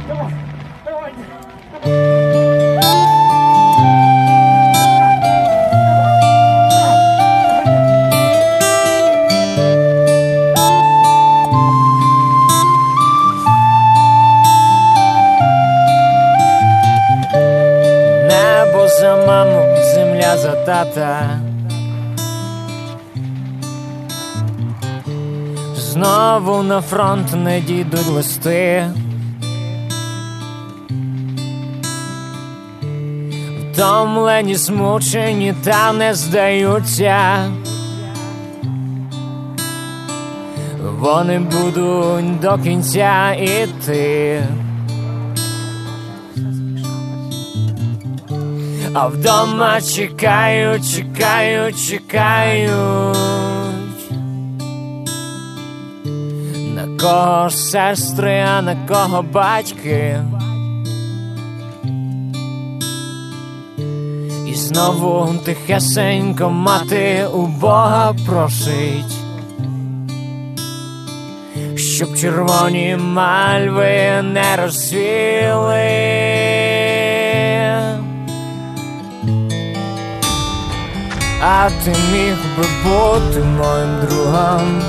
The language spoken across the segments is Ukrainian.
Небо за маму, земля за тата. Знову на фронт не дійдуть листи. Втомлені, змучені та не здаються. Вони будуть до кінця іти. А вдома чекають, чекають, чекають. На кого ж сестри, а на кого батьки. І знову тихесенько мати у Бога просить, щоб червоні мальви не розцвіли. А ти міг би бути моїм другом.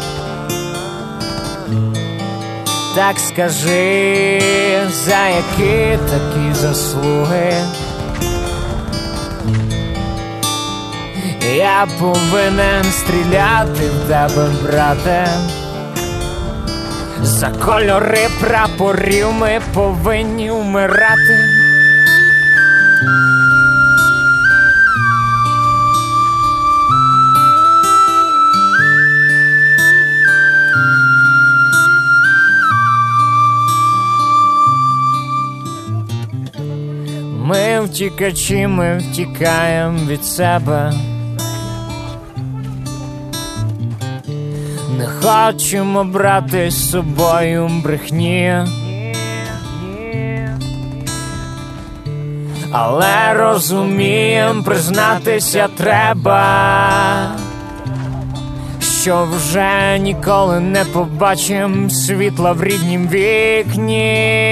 Так скажи, за які такі заслуги я повинен стріляти в тебе, брате? За кольори прапорів ми повинні вмирати. Ми втікачі, ми втікаємо від себе. Не хочемо брати з собою брехні, але розумієм, признатися треба, що вже ніколи не побачим світла в ріднім вікні.